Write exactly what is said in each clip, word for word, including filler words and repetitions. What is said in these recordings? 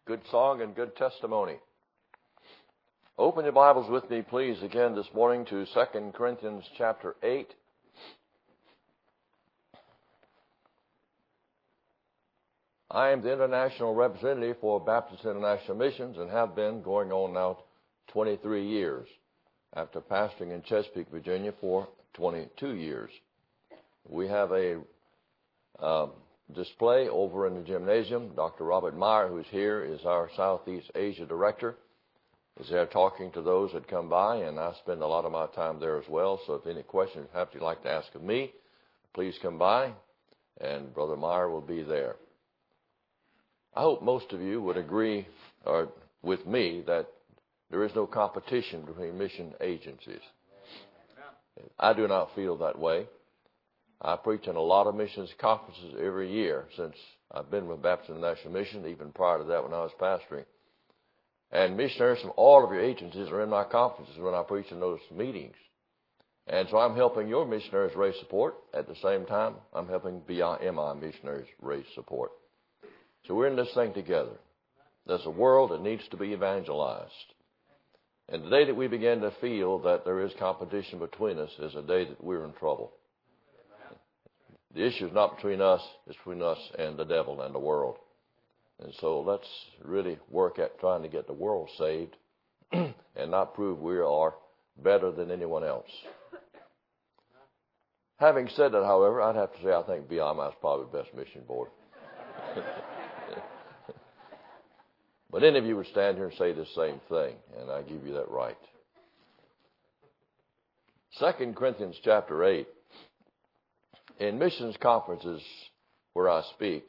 Good song and good testimony. Open your Bibles with me, please, again this morning to Second Corinthians chapter eight. I am the international representative for Baptist International Missions and have been going on now twenty-three years after pastoring in Chesapeake, Virginia for twenty-two years. We have a uh, display over in the gymnasium. Doctor Robert Meyer, who's here, is our Southeast Asia director, is there talking to those that come by, and I spend a lot of my time there as well. So if any questions you have to like to ask of me, please come by, and Brother Meyer will be there. I hope most of you would agree or with me that there is no competition between mission agencies. I do not feel that way. I preach in a lot of missions conferences every year since I've been with Baptist International Mission, even prior to that when I was pastoring. And missionaries from all of your agencies are in my conferences when I preach in those meetings. And so I'm helping your missionaries raise support. At the same time, I'm helping B I M I missionaries raise support. So we're in this thing together. There's a world that needs to be evangelized. And the day that we begin to feel that there is competition between us is a day that we're in trouble. The issue is not between us, it's between us and the devil and the world. And so let's really work at trying to get the world saved and not prove we are better than anyone else. Having said that, however, I'd have to say I think B I M I is probably the best mission board. But any of you would stand here and say the same thing, and I give you that right. Second Corinthians chapter eight. In missions conferences where I speak,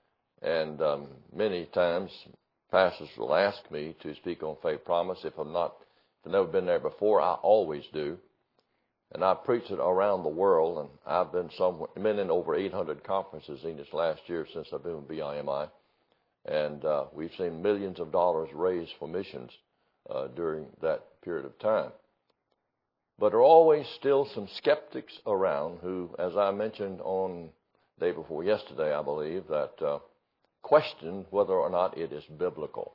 and um, many times pastors will ask me to speak on faith promise. If I'm not, if I've never been there before, I always do. And I preach it around the world, and I've been somewhere, been in over eight hundred conferences in this last year since I've been with B I M I. And uh, we've seen millions of dollars raised for missions uh, during that period of time. But there are always still some skeptics around who, as I mentioned on the day before yesterday, I believe, that uh, question whether or not it is biblical.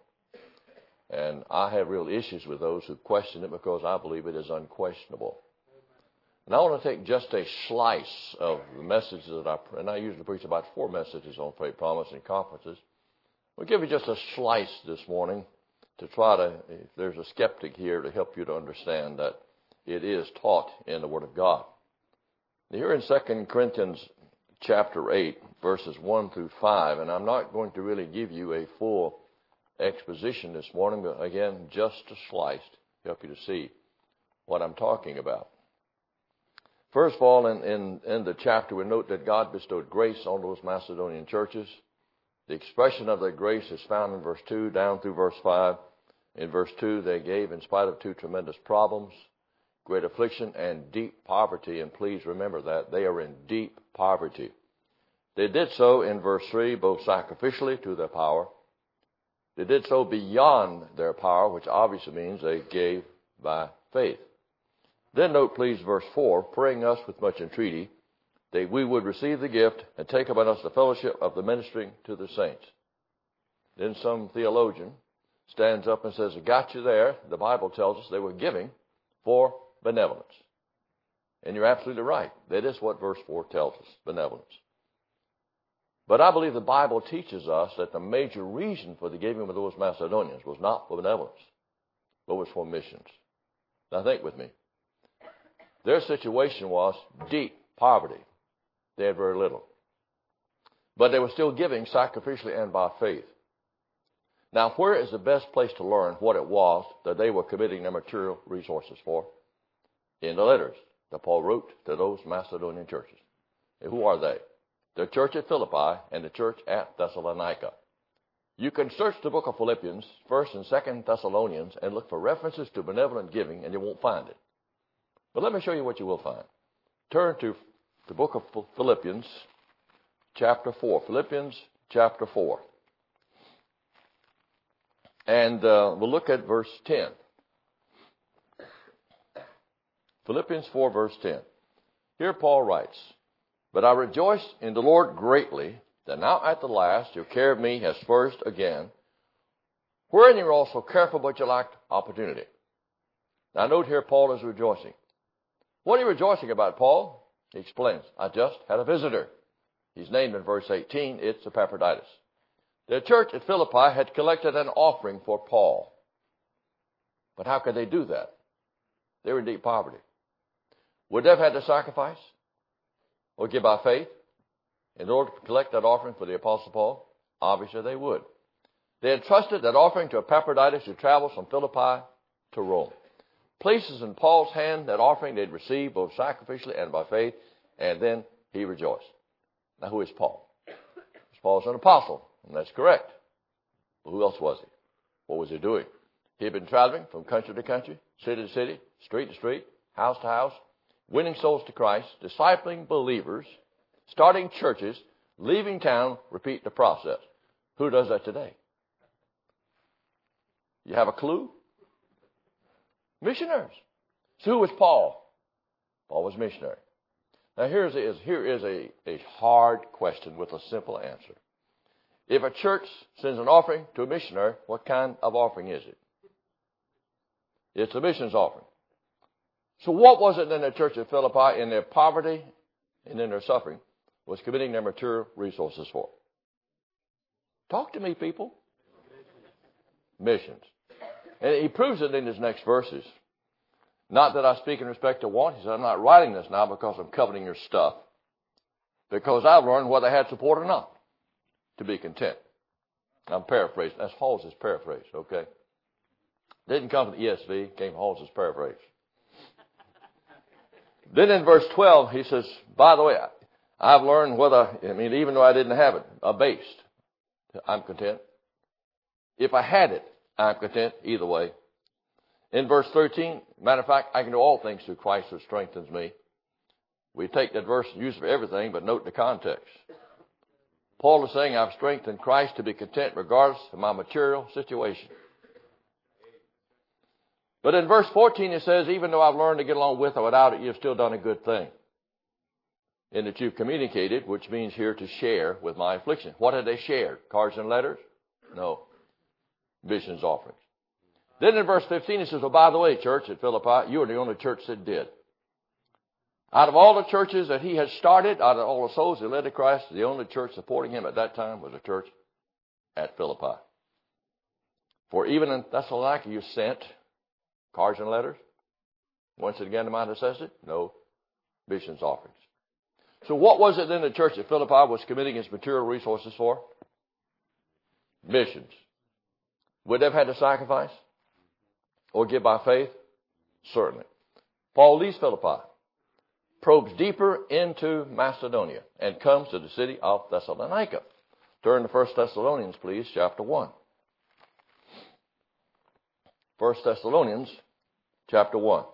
And I have real issues with those who question it because I believe it is unquestionable. And I want to take just a slice of the messages that I, and I usually preach about four messages on faith promise in conferences. We'll give you just a slice this morning to try to, if there's a skeptic here, to help you to understand that it is taught in the Word of God. Here in Second Corinthians chapter eight, verses one through five, and I'm not going to really give you a full exposition this morning, but again, just a slice to help you to see what I'm talking about. First of all, in, in, in the chapter, we note that God bestowed grace on those Macedonian churches. The expression of that grace is found in verse two down through verse five. In verse two, they gave in spite of two tremendous problems, great affliction and deep poverty. And please remember that they are in deep poverty. They did so in verse three, both sacrificially to their power. They did so beyond their power, which obviously means they gave by faith. Then note, please, verse four, praying us with much entreaty that we would receive the gift and take upon us the fellowship of the ministering to the saints. Then some theologian stands up and says, I got you there. The Bible tells us they were giving for benevolence. And you're absolutely right. That is what verse four tells us, benevolence. But I believe the Bible teaches us that the major reason for the giving of those Macedonians was not for benevolence, but was for missions. Now think with me. Their situation was deep poverty. They had very little. But they were still giving sacrificially and by faith. Now, where is the best place to learn what it was that they were committing their material resources for? In the letters that Paul wrote to those Macedonian churches. And who are they? The church at Philippi and the church at Thessalonica. You can search the book of Philippians, First and Second Thessalonians, and look for references to benevolent giving, and you won't find it. But let me show you what you will find. Turn to the book of Philippians, chapter four. Philippians, chapter four. And uh, we'll look at verse ten. Philippians four, verse ten. Here Paul writes, But I rejoice in the Lord greatly that now at the last your care of me has flourished again, wherein you were also careful, but you lacked opportunity. Now note here, Paul is rejoicing. What are you rejoicing about, Paul? He explains, I just had a visitor. He's named in verse eighteen, it's Epaphroditus. The church at Philippi had collected an offering for Paul. But how could they do that? They were in deep poverty. Would they have had to sacrifice or give by faith in order to collect that offering for the Apostle Paul? Obviously they would. They had trusted that offering to Epaphroditus who travels from Philippi to Rome. Places in Paul's hand that offering they'd received both sacrificially and by faith, and then he rejoiced. Now who is Paul? Paul's an apostle, and that's correct. But who else was he? What was he doing? He had been traveling from country to country, city to city, street to street, house to house, winning souls to Christ, discipling believers, starting churches, leaving town, repeat the process. Who does that today? You have a clue? Missionaries. So who was Paul? Paul was a missionary. Now here's is here is a, a hard question with a simple answer. If a church sends an offering to a missionary, what kind of offering is it? It's a missions offering. So what was it in the church of Philippi, in their poverty and in their suffering, was committing their material resources for? Talk to me, people. Missions. And he proves it in his next verses. Not that I speak in respect to want. He said, I'm not writing this now because I'm coveting your stuff. Because I've learned whether I had support or not to be content. I'm paraphrasing. That's Halsey's paraphrase, okay? Didn't come from the E S V, came from Halsey's paraphrase. Then in verse twelve, he says, by the way, I've learned whether, I mean, even though I didn't have it, abased, I'm content. If I had it, I'm content either way. In verse thirteen, matter of fact, I can do all things through Christ who strengthens me. We take that verse and use it for everything, but note the context. Paul is saying, I've strengthened Christ to be content regardless of my material situation. But in verse fourteen, it says, even though I've learned to get along with or without it, you've still done a good thing. In that you've communicated, which means here to share with my affliction. What had they shared? Cards and letters? No. Missions offerings. Then in verse fifteen, it says, oh, by the way, church at Philippi, you are the only church that did. Out of all the churches that he had started, out of all the souls that led to Christ, the only church supporting him at that time was a church at Philippi. For even in Thessalonica you sent cards and letters. Once again to my necessity? No. Missions offerings. So what was it then the church at Philippi was committing its material resources for? Missions. Would they have had to sacrifice? Or give by faith? Certainly. Paul leaves Philippi, probes deeper into Macedonia, and comes to the city of Thessalonica. Turn to First Thessalonians, please, chapter one. First Thessalonians, chapter one,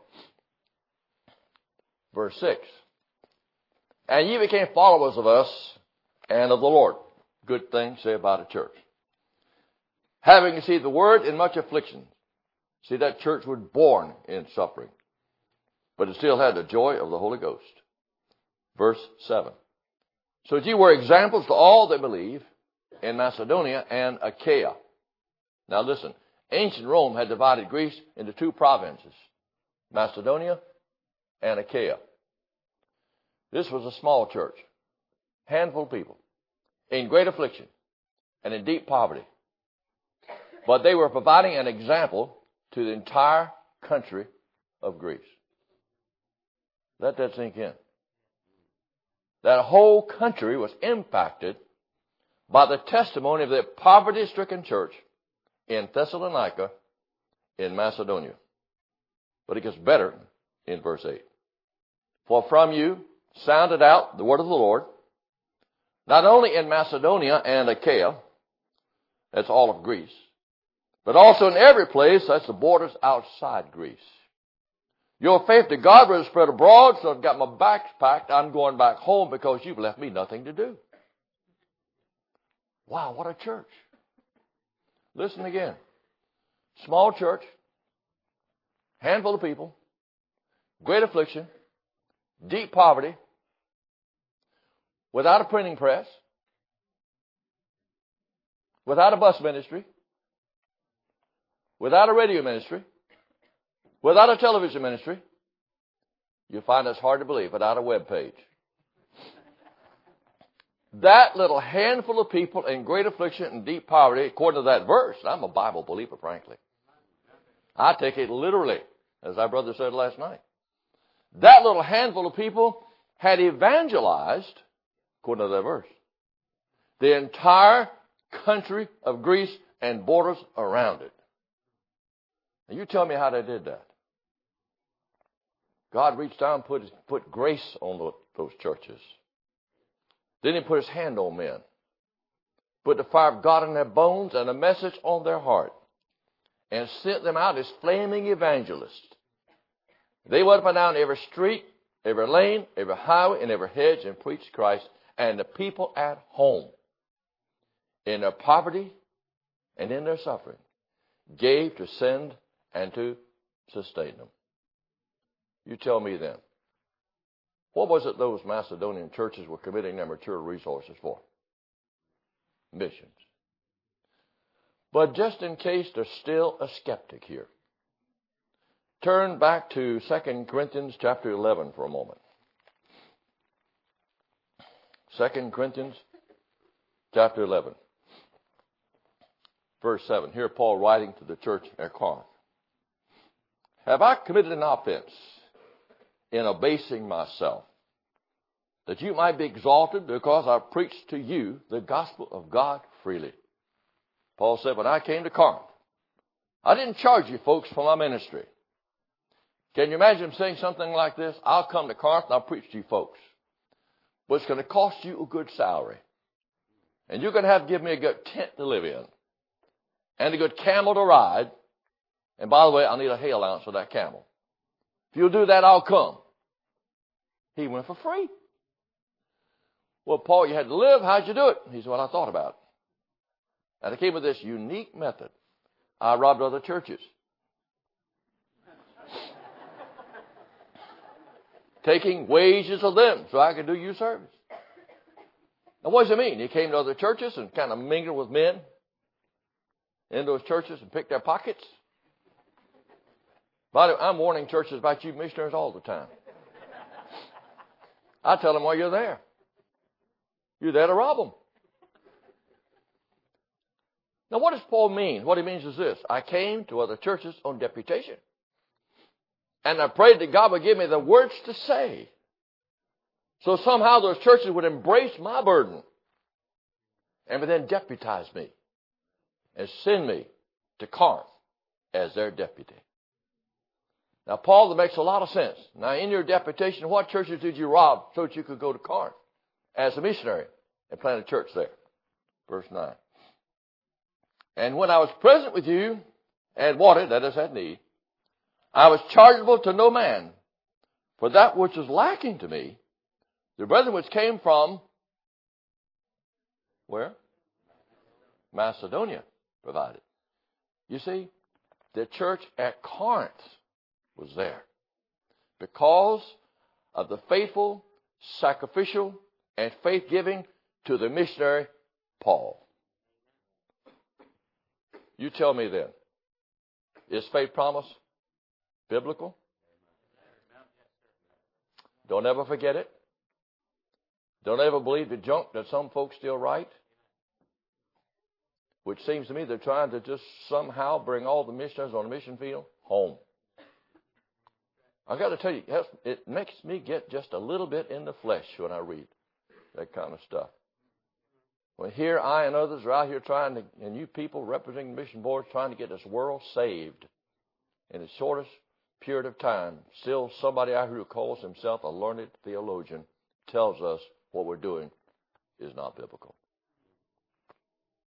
verse six. And ye became followers of us and of the Lord. Good thing to say about a church. Having received the word in much affliction. See, that church was born in suffering, but it still had the joy of the Holy Ghost. Verse seven. So ye were examples to all that believe in Macedonia and Achaia. Now listen, ancient Rome had divided Greece into two provinces, Macedonia and Achaia. This was a small church, handful of people, in great affliction and in deep poverty. But they were providing an example to the entire country of Greece. Let that sink in. That whole country was impacted by the testimony of the poverty-stricken church in Thessalonica in Macedonia. But it gets better in verse eight. For from you sounded out the word of the Lord, not only in Macedonia and Achaia, that's all of Greece, but also in every place, that's the borders outside Greece. Your faith to God was spread abroad, so I've got my bags packed. I'm going back home because you've left me nothing to do. Wow, what a church. Listen again. Small church, handful of people, great affliction, deep poverty, without a printing press, without a bus ministry, without a radio ministry, without a television ministry, you'll find it's hard to believe, without a web page. That little handful of people in great affliction and deep poverty, according to that verse, I'm a Bible believer, frankly. I take it literally, as our brother said last night. That little handful of people had evangelized, according to that verse, the entire country of Greece and borders around it. And you tell me how they did that. God reached down and put, put grace on those churches. Then he put his hand on men, put the fire of God in their bones and a message on their heart, and sent them out as flaming evangelists. They went up and down every street, every lane, every highway, and every hedge and preached Christ. And the people at home, in their poverty and in their suffering, gave to send and to sustain them. You tell me then, what was it those Macedonian churches were committing their mature resources for? Missions. But just in case there's still a skeptic here, turn back to Second Corinthians chapter eleven for a moment. Second Corinthians chapter eleven, verse seven. Here Paul writing to the church at Corinth. Have I committed an offense in abasing myself, that you might be exalted because I preached to you the gospel of God freely? Paul said, when I came to Corinth, I didn't charge you folks for my ministry. Can you imagine him saying something like this? I'll come to Corinth and I'll preach to you folks. But it's going to cost you a good salary. And you're going to have to give me a good tent to live in. And a good camel to ride. And by the way, I'll need a hay allowance for that camel. If you'll do that, I'll come. He went for free. Well, Paul, you had to live. How'd you do it? He said, well, I thought about it. And I came with this unique method. I robbed other churches. Taking wages of them so I could do you service. Now, what does it mean? He came to other churches and kind of mingled with men in those churches and picked their pockets. By the way, I'm warning churches about you missionaries all the time. I tell them while you're there. You're there to rob them. Now, what does Paul mean? What he means is this. I came to other churches on deputation. And I prayed that God would give me the words to say. So somehow those churches would embrace my burden. And would then deputize me. And send me to Corinth as their deputy. Now, Paul, that makes a lot of sense. Now, in your deputation, what churches did you rob so that you could go to Corinth as a missionary and plant a church there? Verse nine. And when I was present with you and wanted, that is, had need, I was chargeable to no man, for that which was lacking to me, the brethren which came from, where? Macedonia provided. You see, the church at Corinth was there because of the faithful, sacrificial, and faith-giving to the missionary Paul. You tell me then, is faith promise biblical? Don't ever forget it. Don't ever believe the junk that some folks still write. Which seems to me they're trying to just somehow bring all the missionaries on the mission field home. I've got to tell you, it makes me get just a little bit in the flesh when I read that kind of stuff. When here I and others are out here trying to, and you people representing the mission boards trying to get this world saved in the shortest period of time, still somebody out here who calls himself a learned theologian tells us what we're doing is not biblical.